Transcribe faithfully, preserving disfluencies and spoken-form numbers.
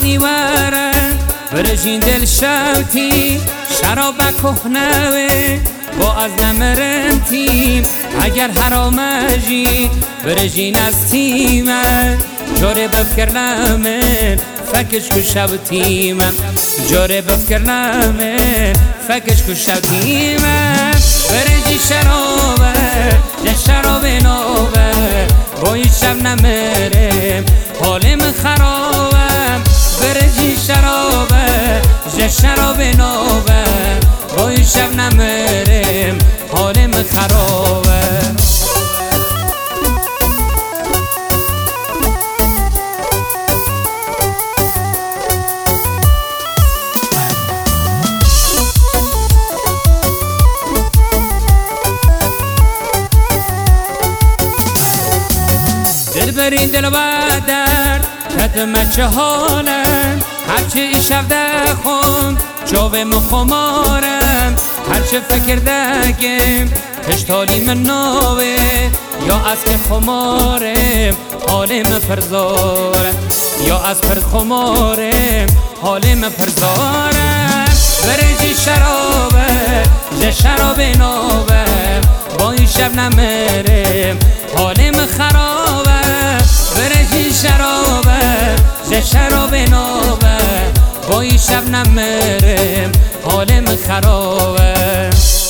میبرن برژین دل شوتی شراب کهنوه با از نمرنتیم اگر حرامجی برژین از تیمه جوره بفکر نمن فکش کو شوتیمه جوره بفکر نمن فکش کو شوتیمه برژی شرابه جه شراب نوبه بای شب نمرم حالم خرابم برژی شرابه جه شراب نوبه بای شب نمرم حالم خرابه دل برین دل بدرد کتمه چه حالم هرچه ای شب دخون جاوه مخمارم هرچه فکر دگم تشتالی من ناوه یا از که خمارم حالم فرزارم یا از فرز خمارم حالم فرزارم برژی شرابه جه شراب نوبه با این شب نمرم حالم خرابه برژی شرابه جه شراب نوبه با این شب نمرم حالم خرابه